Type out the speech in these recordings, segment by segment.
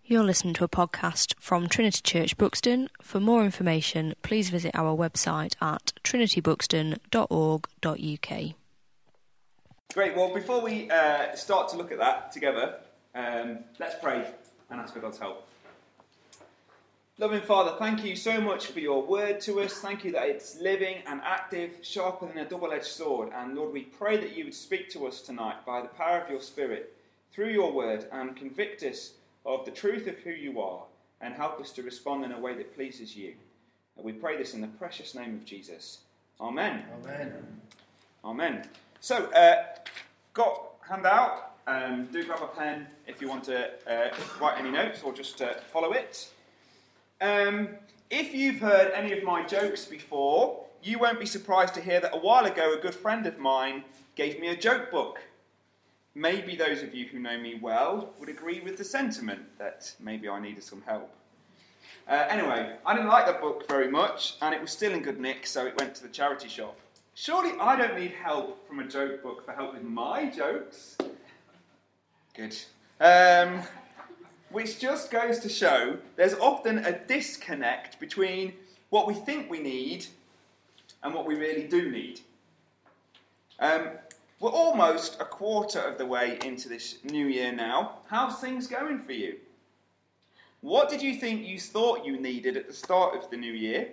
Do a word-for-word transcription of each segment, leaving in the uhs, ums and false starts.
You're listening to a podcast from Trinity Church Buxton. For more information, please visit our website at trinity buxton dot org dot U K. Great, well, before we uh, start to look at that together, um, let's pray and ask for God's help. Loving Father, thank you so much for your word to us. Thank you that it's living and active, sharper than a double-edged sword. And Lord, we pray that you would speak to us tonight by the power of your Spirit through your word and convict us of the truth of who you are and help us to respond in a way that pleases you. And we pray this in the precious name of Jesus. Amen. Amen. Amen. So, uh, got handout. Um, do grab a pen if you want to uh, write any notes or just uh, follow it. Um, if you've heard any of my jokes before, you won't be surprised to hear that a while ago a good friend of mine gave me a joke book. Maybe those of you who know me well would agree with the sentiment that maybe I needed some help. Uh, anyway, I didn't like the book very much, and it was still in good nick, so it went to the charity shop. Surely I don't need help from a joke book for help with my jokes. Good. Um, which just goes to show there's often a disconnect between what we think we need and what we really do need. Um, we're almost a quarter of the way into this new year now. How's things going for you? What did you think you thought you needed at the start of the new year?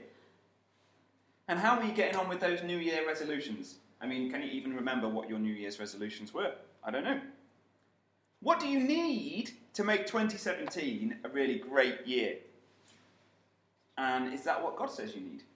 And how are you getting on with those New Year resolutions? I mean, can you even remember what your New Year's resolutions were? I don't know. What do you need to make twenty seventeen a really great year? And is that what God says you need?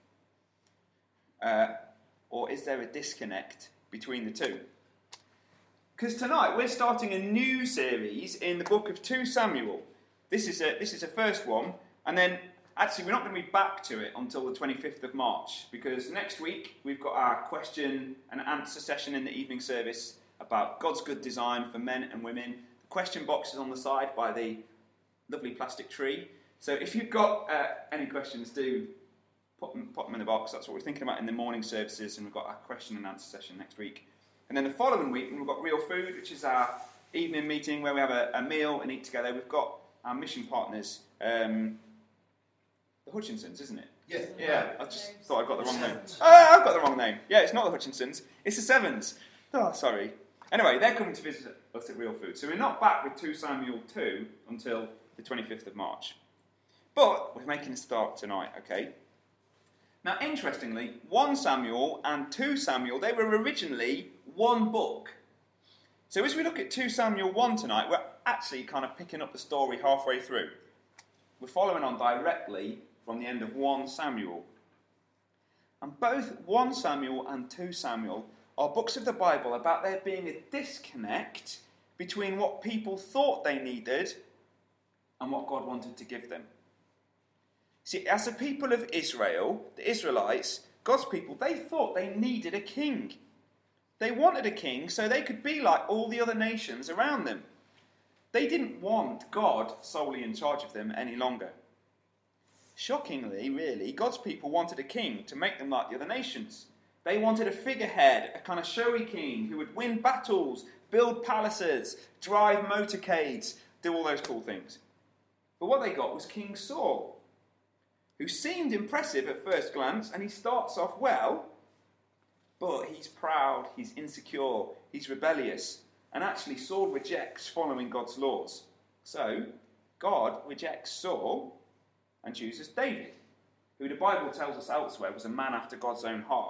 Uh, or is there a disconnect between the two? Because tonight we're starting a new series in the book of Second Samuel. This is a, this is a first one, and then actually we're not going to be back to it until the twenty-fifth of March, because next week we've got our question and answer session in the evening service about God's good design for men and women. The question box is on the side by the lovely plastic tree. So if you've got uh, any questions, do put them, put them in the box. That's what we're thinking about in the morning services, and we've got our question and answer session next week. And then the following week, we've got Real Food, which is our evening meeting where we have a, a meal and eat together. We've got our mission partners, um, the Hutchinsons, isn't it? Yes. Yeah, I just thought I got the wrong name. Oh, I've got the wrong name. Yeah, it's not the Hutchinsons. It's the Sevens. Oh, sorry. Anyway, they're coming to visit us at Real Food. So we're not back with Second Samuel two until the twenty-fifth of March. But we're making a start tonight, okay? Now, interestingly, First Samuel and Second Samuel, they were originally one book. So as we look at Second Samuel one tonight, we're actually kind of picking up the story halfway through. We're following on directly from the end of First Samuel. And both First Samuel and Second Samuel are books of the Bible about there being a disconnect between what people thought they needed and what God wanted to give them. See, as a people of Israel, the Israelites, God's people, they thought they needed a king. They wanted a king so they could be like all the other nations around them. They didn't want God solely in charge of them any longer. Shockingly, really, God's people wanted a king to make them like the other nations. They wanted a figurehead, a kind of showy king who would win battles, build palaces, drive motorcades, do all those cool things. But what they got was King Saul, who seemed impressive at first glance, and he starts off well, but he's proud, he's insecure, he's rebellious, and actually Saul rejects following God's laws. So, God rejects Saul and chooses David, who the Bible tells us elsewhere was a man after God's own heart.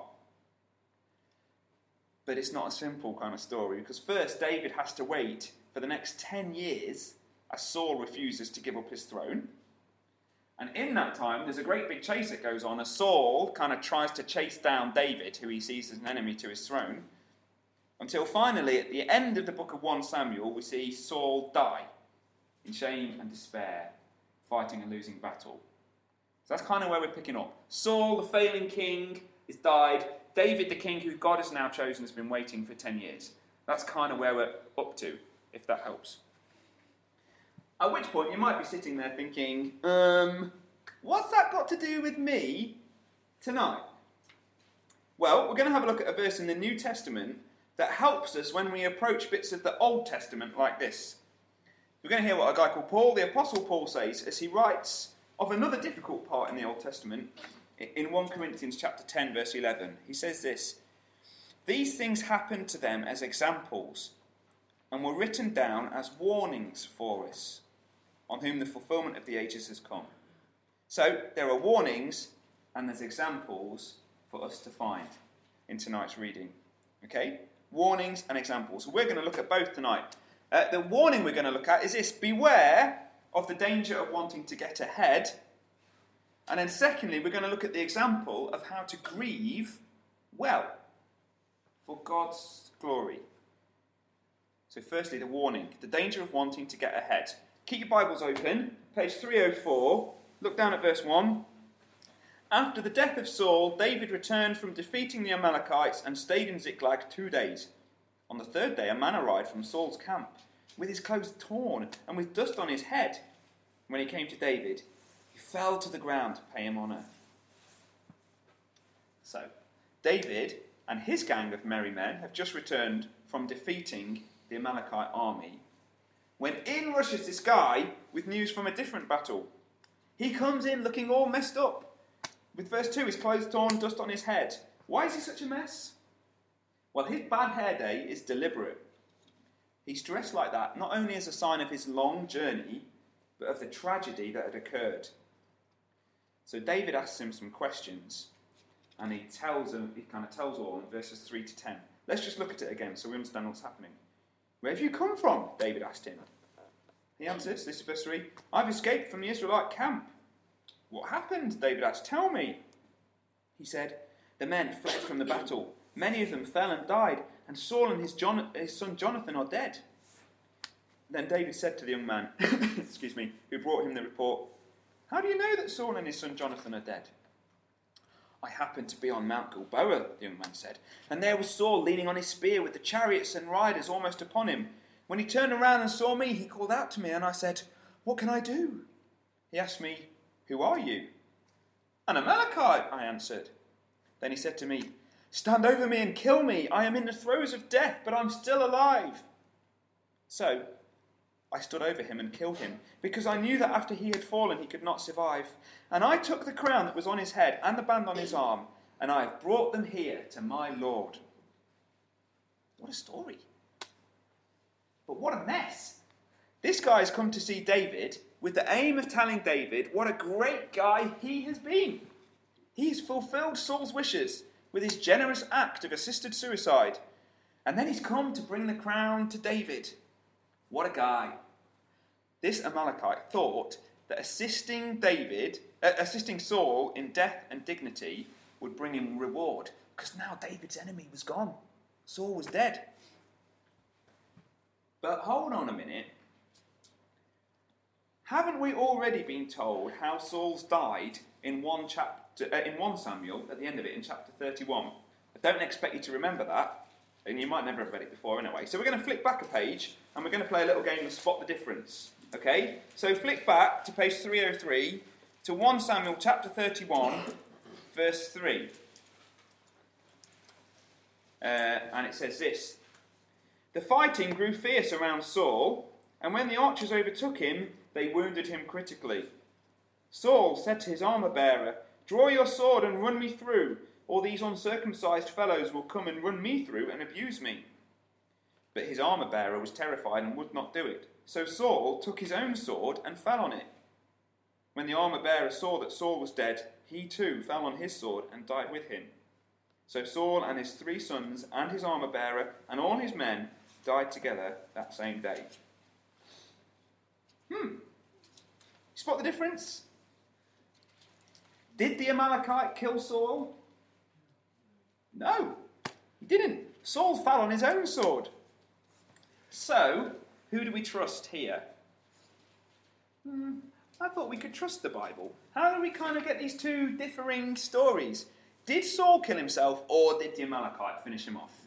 But it's not a simple kind of story, because first David has to wait for the next ten years as Saul refuses to give up his throne. And in that time, there's a great big chase that goes on as Saul kind of tries to chase down David, who he sees as an enemy to his throne, until finally, at the end of the book of First Samuel, we see Saul die in shame and despair, fighting a losing battle. So that's kind of where we're picking up. Saul, the failing king, has died. David, the king who God has now chosen, has been waiting for ten years. That's kind of where we're up to, if that helps. At which point you might be sitting there thinking, um, what's that got to do with me tonight? Well, we're going to have a look at a verse in the New Testament that helps us when we approach bits of the Old Testament like this. We're going to hear what a guy called Paul, the Apostle Paul, says as he writes of another difficult part in the Old Testament in First Corinthians chapter ten, verse eleven. He says this: "These things happened to them as examples and were written down as warnings for us, on whom the fulfillment of the ages has come." So there are warnings and there's examples for us to find in tonight's reading. Okay? Warnings and examples. So we're going to look at both tonight. Uh, the warning we're going to look at is this: beware of the danger of wanting to get ahead. And then secondly, we're going to look at the example of how to grieve well for God's glory. So firstly, the warning, the danger of wanting to get ahead. Keep your Bibles open, page three oh four. Look down at verse one. "After the death of Saul, David returned from defeating the Amalekites and stayed in Ziklag two days. On the third day, a man arrived from Saul's camp, with his clothes torn and with dust on his head. When he came to David, he fell to the ground to pay him honour." So, David and his gang of merry men have just returned from defeating the Amalekite army, when in rushes this guy with news from a different battle. He comes in looking all messed up. With verse two, his clothes torn, dust on his head. Why is he such a mess? Well, his bad hair day is deliberate. He's dressed like that not only as a sign of his long journey, but of the tragedy that had occurred. So David asks him some questions, and he tells him, he kind of tells all in verses three to ten. Let's just look at it again so we understand what's happening. "Where have you come from?" David asked him. He answers, this is verse three, "I've escaped from the Israelite camp." "What happened?" David asked. "Tell me." He said, "The men fled from the battle. Many of them fell and died, and Saul and his, John, his son Jonathan are dead." Then David said to the young man, excuse me, who brought him the report, "How do you know that Saul and his son Jonathan are dead?" "I happened to be on Mount Gilboa," the young man said, "and there was Saul leaning on his spear with the chariots and riders almost upon him. When he turned around and saw me, he called out to me, and I said, 'What can I do?' He asked me, 'Who are you?' 'An Amalekite,' I answered. Then he said to me, 'Stand over me and kill me. I am in the throes of death, but I'm still alive.' So I stood over him and killed him, because I knew that after he had fallen he could not survive. And I took the crown that was on his head and the band on his arm, and I have brought them here to my Lord." What a story. But what a mess. This guy has come to see David with the aim of telling David what a great guy he has been. He's fulfilled Saul's wishes with his generous act of assisted suicide. And then he's come to bring the crown to David. What a guy. This Amalekite thought that assisting David, uh, assisting Saul in death and dignity would bring him reward, because now David's enemy was gone. Saul was dead. But hold on a minute. Haven't we already been told how Saul's died in one chapter, uh, in First Samuel, at the end of it, in chapter thirty-one? I don't expect you to remember that, and you might never have read it before anyway. So we're going to flick back a page, and we're going to play a little game of Spot the Difference. Okay? So flick back to page three oh three, to First Samuel chapter thirty-one, verse three. Uh, and it says this: "The fighting grew fierce around Saul, and when the archers overtook him, they wounded him critically. Saul said to his armour-bearer, 'Draw your sword and run me through, or these uncircumcised fellows will come and run me through and abuse me.' But his armour-bearer was terrified and would not do it. So Saul took his own sword and fell on it. When the armour-bearer saw that Saul was dead, he too fell on his sword and died with him. So Saul and his three sons and his armour-bearer and all his men died together that same day." Hmm. Spot the difference? Did the Amalekite kill Saul? No, he didn't. Saul fell on his own sword. So, who do we trust here? Hmm, I thought we could trust the Bible. How do we kind of get these two differing stories? Did Saul kill himself, or did the Amalekite finish him off?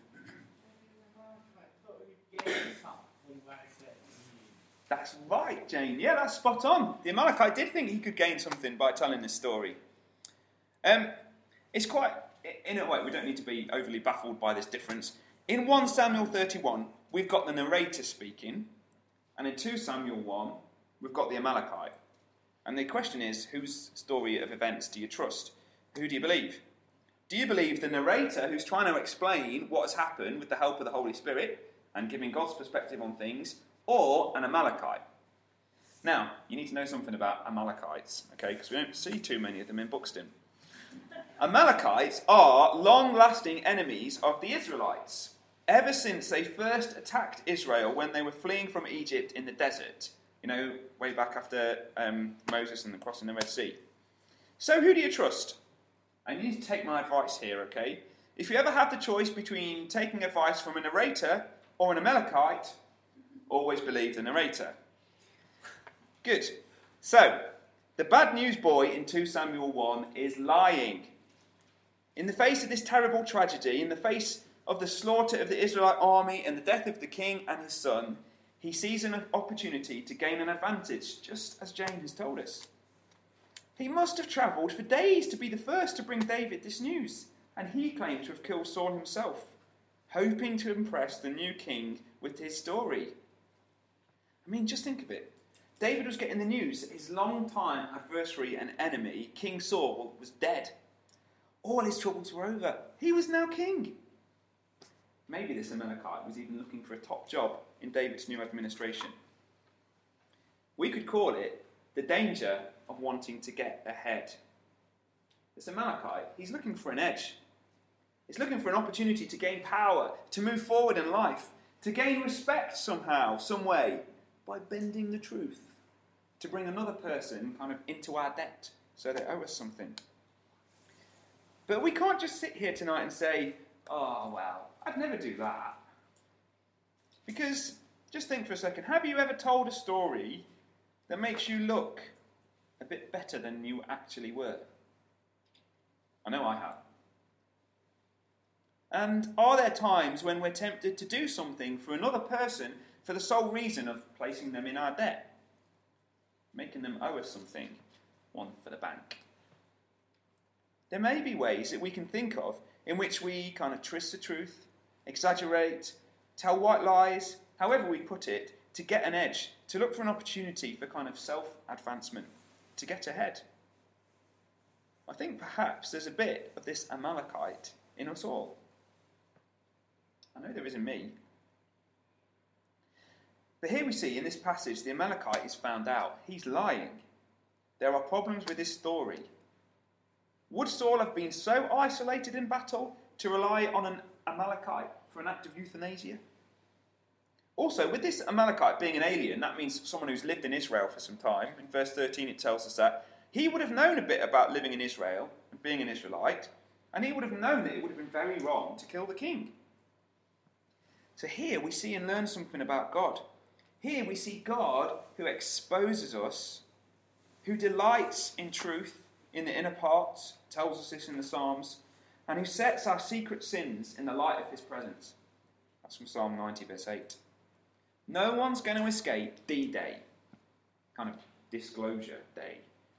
That's right, Jane. Yeah, that's spot on. The Amalekite did think he could gain something by telling this story. Um, it's quite, in a way, we don't need to be overly baffled by this difference. In First Samuel thirty-one, we've got the narrator speaking, And in two Samuel one, we've got the Amalekite. And the question is, whose story of events do you trust? Who do you believe? Do you believe the narrator who's trying to explain what has happened with the help of the Holy Spirit and giving God's perspective on things, or an Amalekite? Now, you need to know something about Amalekites, okay, because we don't see too many of them in Buxton. Amalekites are long-lasting enemies of the Israelites, ever since they first attacked Israel when they were fleeing from Egypt in the desert, you know, way back after um, Moses and the crossing the Red Sea. So who do you trust? And you need to take my advice here, okay? If you ever have the choice between taking advice from a narrator or an Amalekite, always believe the narrator. Good. So, the bad news boy in two Samuel one is lying. In the face of this terrible tragedy, in the face of the slaughter of the Israelite army and the death of the king and his son, he sees an opportunity to gain an advantage, just as James has told us. He must have travelled for days to be the first to bring David this news, and he claimed to have killed Saul himself, hoping to impress the new king with his story. I mean, just think of it. David was getting the news that his long-time adversary and enemy, King Saul, was dead. All his troubles were over. He was now king. Maybe this Amalekite was even looking for a top job in David's new administration. We could call it the danger of wanting to get ahead. This Amalekite, he's looking for an edge. He's looking for an opportunity to gain power, to move forward in life, to gain respect somehow, some way, by bending the truth, to bring another person kind of into our debt so they owe us something. But we can't just sit here tonight and say, oh, well, I'd never do that. Because, just think for a second, have you ever told a story that makes you look a bit better than you actually were? I know I have. And are there times when we're tempted to do something for another person for the sole reason of placing them in our debt? Making them owe us something, one for the bank. There may be ways that we can think of in which we kind of twist the truth, exaggerate, tell white lies, however we put it, to get an edge, to look for an opportunity for kind of self-advancement, to get ahead. I think perhaps there's a bit of this Amalekite in us all. I know there is in me. But here we see in this passage the Amalekite is found out. He's lying. There are problems with his story. Would Saul have been so isolated in battle to rely on an Amalekite for an act of euthanasia? Also, with this Amalekite being an alien, that means someone who's lived in Israel for some time. In verse thirteen it tells us that he would have known a bit about living in Israel and being an Israelite, and he would have known that it would have been very wrong to kill the king. So here we see and learn something about God. Here we see God who exposes us, who delights in truth in the inner parts, tells us this in the Psalms, and who sets our secret sins in the light of his presence. That's from Psalm ninety, verse eight. No one's going to escape D-Day, kind of disclosure day.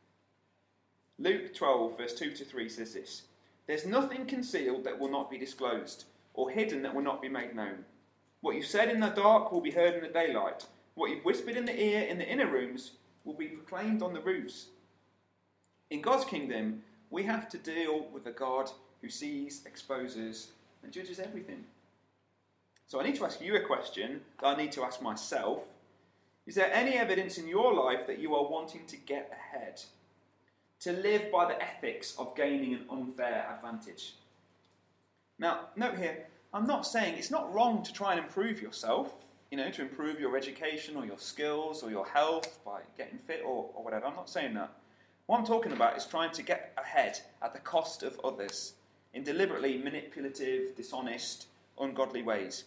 Luke twelve, verse two to three says this: There's nothing concealed that will not be disclosed, or hidden that will not be made known. What you've said in the dark will be heard in the daylight. What you've whispered in the ear in the inner rooms will be proclaimed on the roofs. In God's kingdom, we have to deal with a God who sees, exposes, and judges everything. So I need to ask you a question that I need to ask myself. Is there any evidence in your life that you are wanting to get ahead? To live by the ethics of gaining an unfair advantage? Now, note here, I'm not saying it's not wrong to try and improve yourself, you know, to improve your education or your skills or your health by getting fit or, or whatever. I'm not saying that. What I'm talking about is trying to get ahead at the cost of others in deliberately manipulative, dishonest, ungodly ways.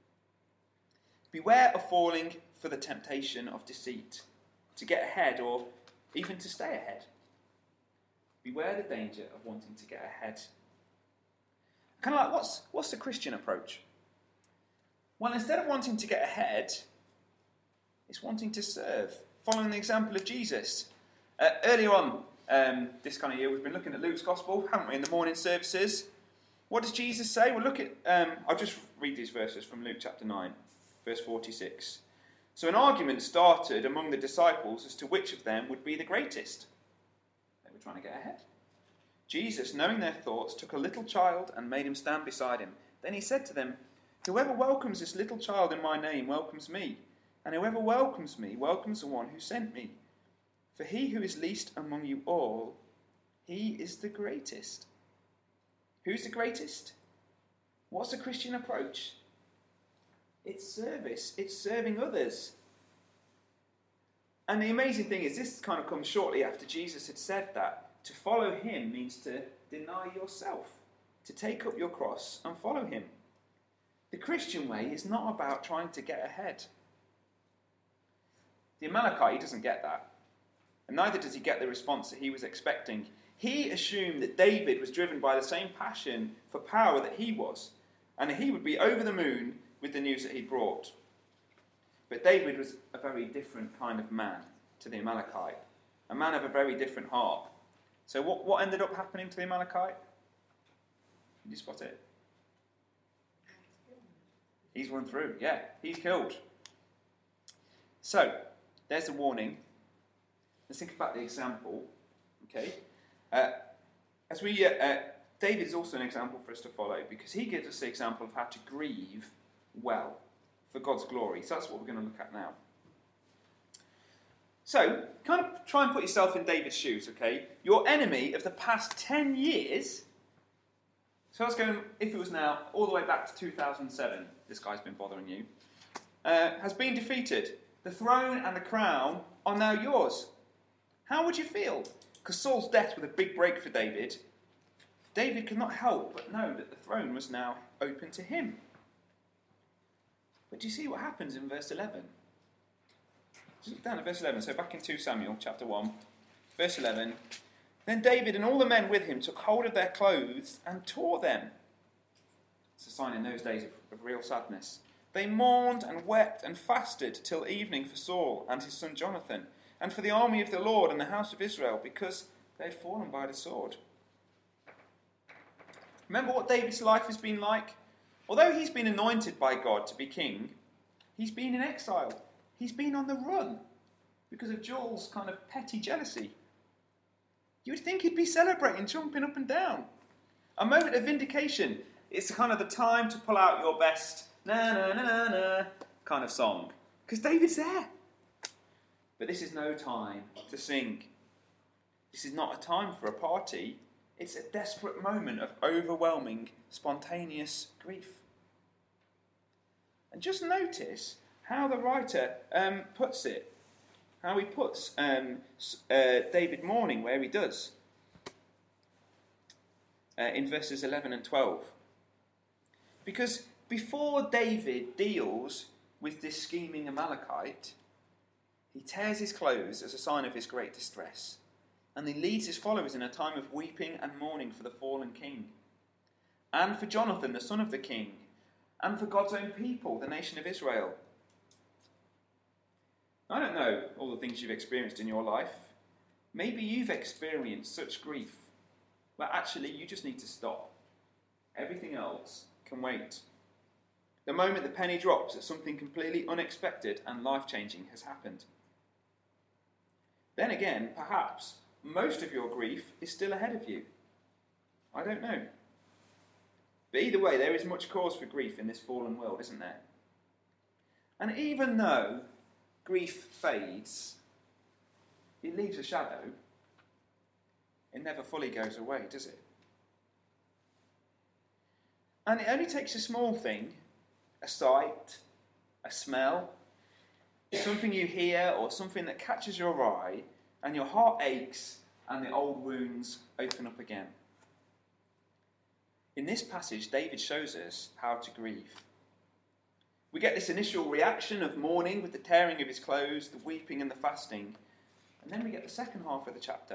Beware of falling for the temptation of deceit, to get ahead or even to stay ahead. Beware the danger of wanting to get ahead. Kind of like, what's, what's the Christian approach? Well, instead of wanting to get ahead, it's wanting to serve, following the example of Jesus. Uh, earlier on um, this kind of year, we've been looking at Luke's Gospel, haven't we, in the morning services. What does Jesus say? Well, look at, um, I'll just read these verses from Luke chapter nine, verse forty-six. So an argument started among the disciples as to which of them would be the greatest. They were trying to get ahead. Jesus, knowing their thoughts, took a little child and made him stand beside him. Then he said to them, "Whoever welcomes this little child in my name welcomes me, and whoever welcomes me welcomes the one who sent me. For he who is least among you all, he is the greatest." Who's the greatest? What's the Christian approach? It's service. It's serving others. And the amazing thing is, this kind of comes shortly after Jesus had said that to follow him means to deny yourself, to take up your cross and follow him. The Christian way is not about trying to get ahead. The Amalekite, he doesn't get that. And neither does he get the response that he was expecting. He assumed that David was driven by the same passion for power that he was, and that he would be over the moon with the news that he brought. But David was a very different kind of man to the Amalekite, a man of a very different heart. So what, what ended up happening to the Amalekite? Did you spot it? He's run through, yeah, he's killed. So, there's a warning. Let's think about the example, okay? Uh, as we, uh, uh, David is also an example for us to follow, because he gives us the example of how to grieve well for God's glory. So that's what we're going to look at now. So, kind of try and put yourself in David's shoes, okay? Your enemy of the past ten years, so let's go, if it was now, all the way back to two thousand seven, this guy's been bothering you, uh, has been defeated. The throne and the crown are now yours. How would you feel? Because Saul's death was a big break for David. David could not help but know that the throne was now open to him. But do you see what happens in verse eleven? Look down at verse eleven. So back in Second Samuel chapter one, verse eleven. Then David and all the men with him took hold of their clothes and tore them. It's a sign in those days of, of real sadness. They mourned and wept and fasted till evening for Saul and his son Jonathan, and for the army of the Lord and the house of Israel, because they had fallen by the sword. Remember what David's life has been like? Although he's been anointed by God to be king, he's been in exile. He's been on the run because of Joel's kind of petty jealousy. You would think he'd be celebrating, jumping up and down. A moment of vindication. It's kind of the time to pull out your best na na na na kind of song. Because David's there. But this is no time to sing. This is not a time for a party. It's a desperate moment of overwhelming, spontaneous grief. And just notice how the writer um, puts it. How he puts um, uh, David mourning where he does. Uh, in verses eleven and twelve. Because before David deals with this scheming Amalekite, he tears his clothes as a sign of his great distress. And he leads his followers in a time of weeping and mourning for the fallen king. And for Jonathan, the son of the king. And for God's own people, the nation of Israel. I don't know all the things you've experienced in your life. Maybe you've experienced such grief, but actually you just need to stop. Everything else can wait. The moment the penny drops that something completely unexpected and life-changing has happened. Then again, perhaps most of your grief is still ahead of you. I don't know. But either way, there is much cause for grief in this fallen world, isn't there? And even though grief fades, it leaves a shadow, it never fully goes away, does it? And it only takes a small thing, a sight, a smell, something you hear or something that catches your eye, and your heart aches and the old wounds open up again. In this passage, David shows us how to grieve. We get this initial reaction of mourning with the tearing of his clothes, the weeping and the fasting. And then we get the second half of the chapter.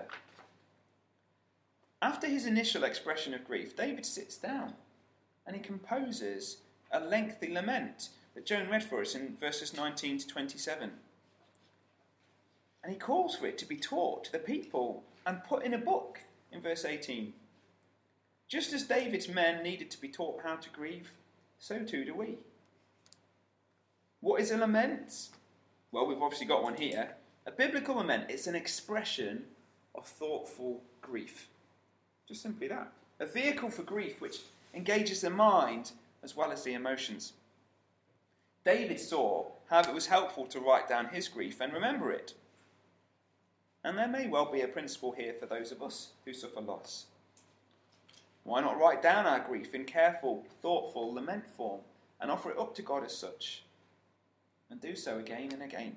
After his initial expression of grief, David sits down and he composes a lengthy lament that Joan read for us in verses nineteen to twenty-seven. And he calls for it to be taught to the people and put in a book in verse eighteen. Just as David's men needed to be taught how to grieve, so too do we. What is a lament? Well, we've obviously got one here. A biblical lament is an expression of thoughtful grief. Just simply that. A vehicle for grief which engages the mind as well as the emotions. David saw how it was helpful to write down his grief and remember it. And there may well be a principle here for those of us who suffer loss. Why not write down our grief in careful, thoughtful lament form and offer it up to God as such? And do so again and again.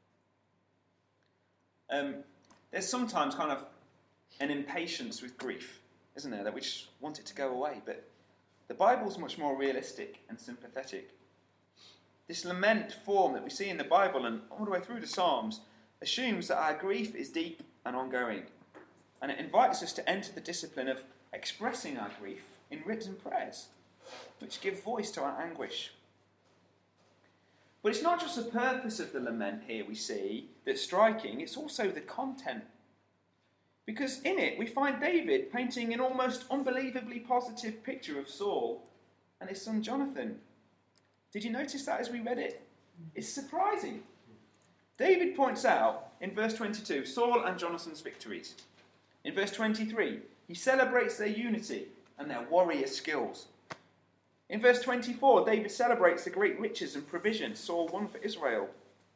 Um, there's sometimes kind of an impatience with grief, isn't there? That we just want it to go away. But the Bible's much more realistic and sympathetic. This lament form that we see in the Bible and all the way through the Psalms assumes that our grief is deep and ongoing. And it invites us to enter the discipline of expressing our grief in written prayers, which give voice to our anguish. But it's not just the purpose of the lament here we see that's striking, it's also the content. Because in it we find David painting an almost unbelievably positive picture of Saul and his son Jonathan. Did you notice that as we read it? It's surprising. David points out in verse twenty-two Saul and Jonathan's victories. In verse twenty-three, he celebrates their unity and their warrior skills. In verse twenty-four, David celebrates the great riches and provision Saul won for Israel.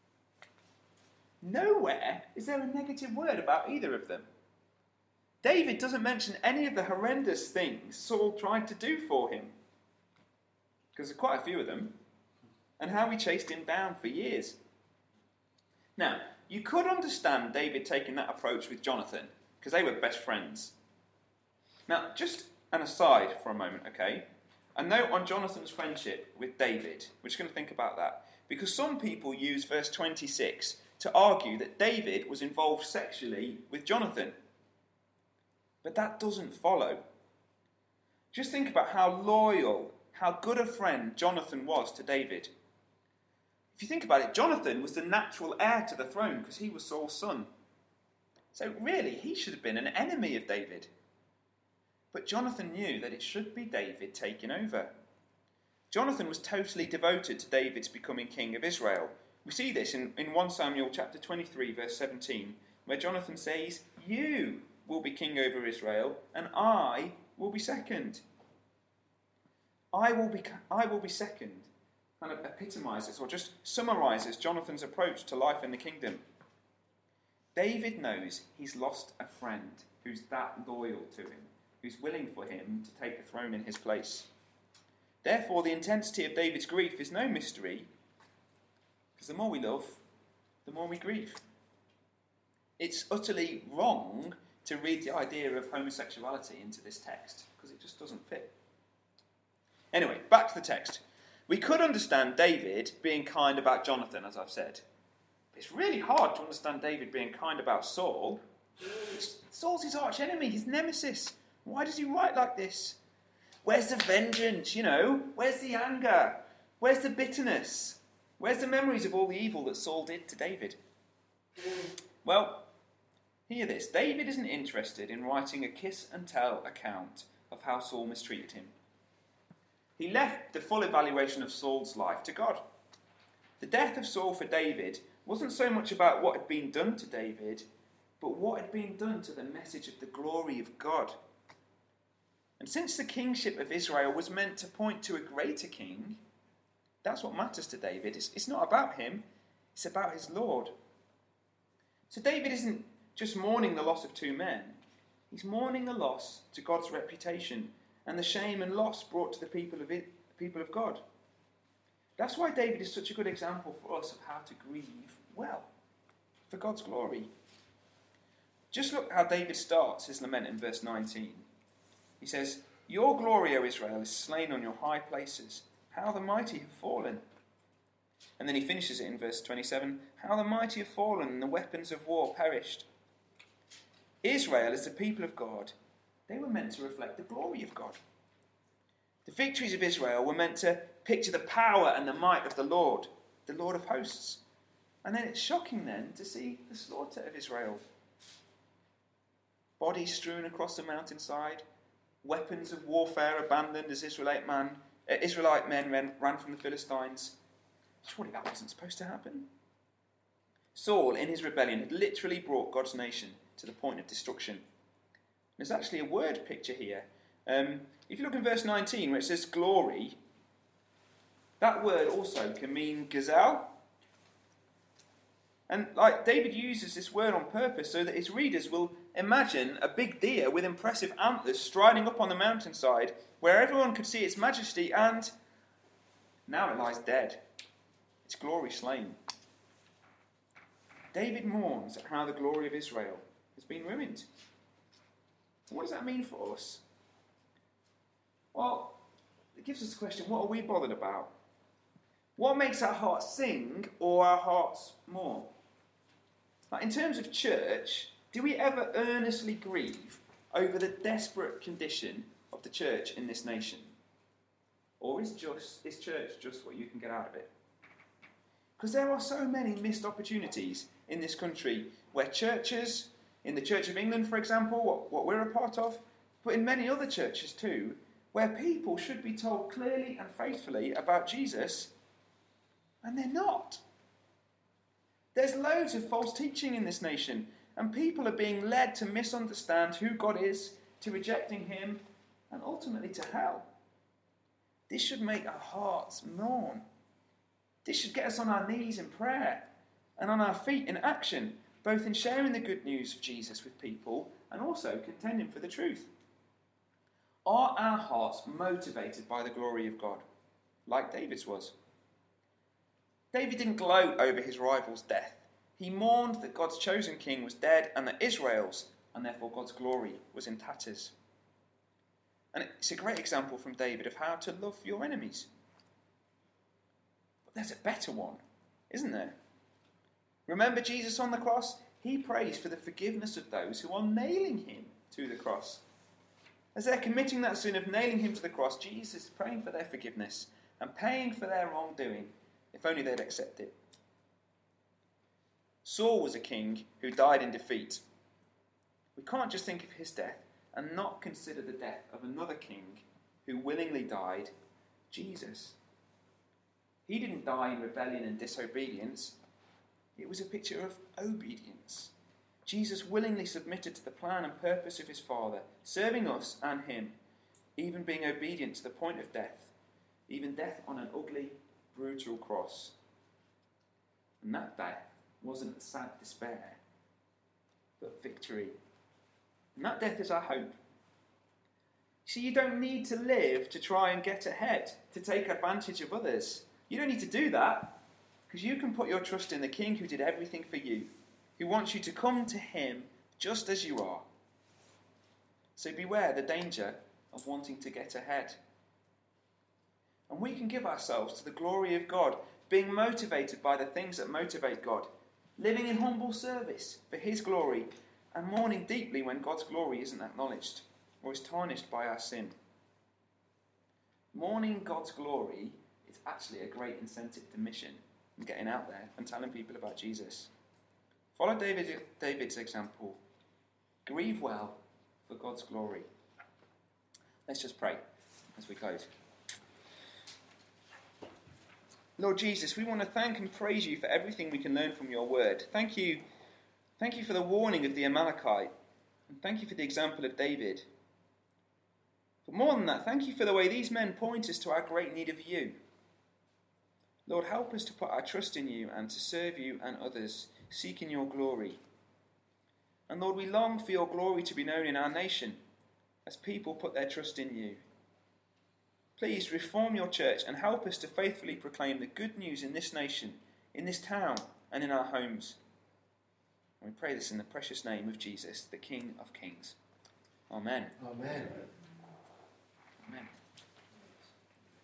Nowhere is there a negative word about either of them. David doesn't mention any of the horrendous things Saul tried to do for him, because there are quite a few of them, and how he chased him down for years. Now, you could understand David taking that approach with Jonathan, because they were best friends. Now, just an aside for a moment, okay? A note on Jonathan's friendship with David. We're just going to think about that. Because some people use verse twenty-six to argue that David was involved sexually with Jonathan. But that doesn't follow. Just think about how loyal, how good a friend Jonathan was to David. If you think about it, Jonathan was the natural heir to the throne because he was Saul's son. So really, he should have been an enemy of David. But Jonathan knew that it should be David taking over. Jonathan was totally devoted to David's becoming king of Israel. We see this in, in First Samuel chapter twenty-three, verse seventeen, where Jonathan says, "You will be king over Israel, and I will be second." I will be, I will be second kind of epitomises or just summarises Jonathan's approach to life in the kingdom. David knows he's lost a friend who's that loyal to him, who's willing for him to take the throne in his place. Therefore, the intensity of David's grief is no mystery, because the more we love, the more we grieve. It's utterly wrong to read the idea of homosexuality into this text, because it just doesn't fit. Anyway, back to the text. We could understand David being kind about Jonathan, as I've said. It's really hard to understand David being kind about Saul. Saul's his arch enemy, his nemesis. Why does he write like this? Where's the vengeance, you know? Where's the anger? Where's the bitterness? Where's the memories of all the evil that Saul did to David? Well, hear this. David isn't interested in writing a kiss-and-tell account of how Saul mistreated him. He left the full evaluation of Saul's life to God. The death of Saul for David wasn't so much about what had been done to David, but what had been done to the message of the glory of God. And since the kingship of Israel was meant to point to a greater king, that's what matters to David. It's, it's not about him, it's about his Lord. So David isn't just mourning the loss of two men. He's mourning the loss to God's reputation and the shame and loss brought to the people of it, the people of God. That's why David is such a good example for us of how to grieve well, for God's glory. Just look how David starts his lament in verse nineteen. He says, "Your glory, O Israel, is slain on your high places. How the mighty have fallen." And then he finishes it in verse twenty-seven, "How the mighty have fallen and the weapons of war perished." Israel, as the people of God, they were meant to reflect the glory of God. The victories of Israel were meant to picture the power and the might of the Lord, the Lord of hosts. And then it's shocking then to see the slaughter of Israel. Bodies strewn across the mountainside, weapons of warfare abandoned as Israelite, man, uh, Israelite men ran, ran from the Philistines. Surely that wasn't supposed to happen. Saul, in his rebellion, had literally brought God's nation to the point of destruction. There's actually a word picture here. Um, if you look in verse nineteen, where it says glory, that word also can mean gazelle. And like David uses this word on purpose so that his readers will imagine a big deer with impressive antlers striding up on the mountainside where everyone could see its majesty, and now it lies dead, its glory slain. David mourns at how the glory of Israel has been ruined. What does that mean for us? Well, it gives us the question, what are we bothered about? What makes our hearts sing or our hearts mourn? Like, in terms of church, do we ever earnestly grieve over the desperate condition of the church in this nation? Or is just is church just what you can get out of it? Because there are so many missed opportunities in this country where churches, in the Church of England, for example, what, what we're a part of, but in many other churches too, where people should be told clearly and faithfully about Jesus, and they're not. There's loads of false teaching in this nation, and people are being led to misunderstand who God is, to rejecting him, and ultimately to hell. This should make our hearts mourn. This should get us on our knees in prayer and on our feet in action, both in sharing the good news of Jesus with people and also contending for the truth. Are our hearts motivated by the glory of God, like David's was? David didn't gloat over his rival's death. He mourned that God's chosen king was dead and that Israel's, and therefore God's glory, was in tatters. And it's a great example from David of how to love your enemies. But there's a better one, isn't there? Remember Jesus on the cross? He prays for the forgiveness of those who are nailing him to the cross. As they're committing that sin of nailing him to the cross, Jesus is praying for their forgiveness and paying for their wrongdoing, if only they'd accept it. Saul was a king who died in defeat. We can't just think of his death and not consider the death of another king who willingly died, Jesus. He didn't die in rebellion and disobedience. It was a picture of obedience. Jesus willingly submitted to the plan and purpose of his Father, serving us and him, even being obedient to the point of death, even death on an ugly, brutal cross. And that death wasn't sad despair, but victory. And that death is our hope. See, you don't need to live to try and get ahead, to take advantage of others. You don't need to do that, because you can put your trust in the King who did everything for you, who wants you to come to him just as you are. So beware the danger of wanting to get ahead. And we can give ourselves to the glory of God, being motivated by the things that motivate God, living in humble service for his glory, and mourning deeply when God's glory isn't acknowledged or is tarnished by our sin. Mourning God's glory is actually a great incentive to mission and getting out there and telling people about Jesus. Follow David, David's example. Grieve well for God's glory. Let's just pray as we close. Lord Jesus, we want to thank and praise you for everything we can learn from your word. Thank you, thank you for the warning of the Amalekite, and thank you for the example of David. But more than that, thank you for the way these men point us to our great need of you. Lord, help us to put our trust in you and to serve you and others, seeking your glory. And Lord, we long for your glory to be known in our nation as people put their trust in you. Please reform your church and help us to faithfully proclaim the good news in this nation, in this town, and in our homes. And we pray this in the precious name of Jesus, the King of Kings. Amen. Amen. Amen.